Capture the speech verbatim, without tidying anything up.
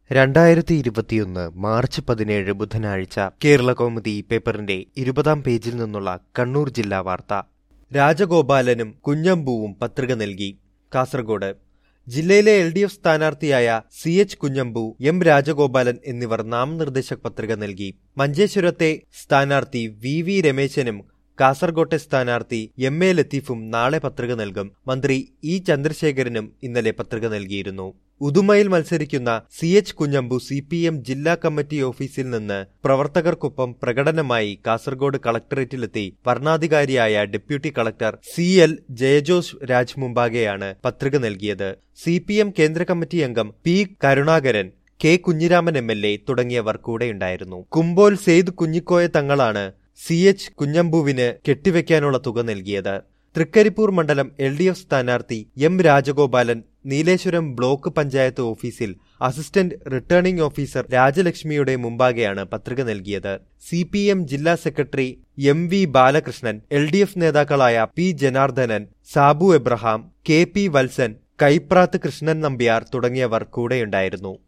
രണ്ടായിരത്തി ഇരുപത്തിയൊന്ന് മാർച്ച് പതിനേഴ് ബുധനാഴ്ച കേരളകൗമുദി പേപ്പറിന്റെ ഇരുപതാം പേജിൽ നിന്നുള്ള കണ്ണൂർ ജില്ലാ വാർത്ത. രാജഗോപാലനും കുഞ്ഞമ്പുവും പത്രിക നൽകി. കാസർഗോഡ് ജില്ലയിലെ എൽ ഡി എഫ് സ്ഥാനാർത്ഥിയായ C H Kunhambu, M Rajagopalan എന്നിവർ നാമനിർദ്ദേശ പത്രിക നൽകി. മഞ്ചേശ്വരത്തെ സ്ഥാനാർത്ഥി വി വി രമേശനും കാസർകോട്ടെ സ്ഥാനാർത്ഥി എം എ ലത്തീഫും നാളെ പത്രിക നൽകും. മന്ത്രി ഇ ചന്ദ്രശേഖരനും ഇന്നലെ പത്രിക നൽകിയിരുന്നു. ഉദുമയിൽ മത്സരിക്കുന്ന C H Kunhambu C P M ജില്ലാ കമ്മിറ്റി ഓഫീസിൽ നിന്ന് പ്രവർത്തകർക്കൊപ്പം പ്രകടനമായി കാസർഗോഡ് കളക്ടറേറ്റിലെത്തി വരണാധികാരിയായ deputy collector C L Jayajose Raj മുമ്പാകെയാണ് പത്രിക നൽകിയത്. സി പി എം കേന്ദ്ര കമ്മിറ്റി അംഗം P Karunakaran, K Kunhiraman M L A തുടങ്ങിയവർ കൂടെയുണ്ടായിരുന്നു. കുമ്പോൽ സെയ്ദ് കുഞ്ഞിക്കോയ തങ്ങളാണ് സി എച്ച് കുഞ്ഞമ്പുവിന് കെട്ടിവെക്കാനുള്ള തുക നൽകിയത്. തൃക്കരിപ്പൂർ മണ്ഡലം എൽ ഡി എഫ് സ്ഥാനാർത്ഥി എം രാജഗോപാലൻ നീലേശ്വരം ബ്ലോക്ക് പഞ്ചായത്ത് ഓഫീസിൽ അസിസ്റ്റന്റ് റിട്ടേണിംഗ് ഓഫീസർ രാജലക്ഷ്മിയുടെ മുമ്പാകെയാണ് പത്രിക നൽകിയത്. സി പി എം ജില്ലാ secretary M V Balakrishnan, L D F നേതാക്കളായ P Janardhanan, Sabu Abraham, K P Valsan, Kaiprath Krishnan Nambiar തുടങ്ങിയവർ കൂടെയുണ്ടായിരുന്നു.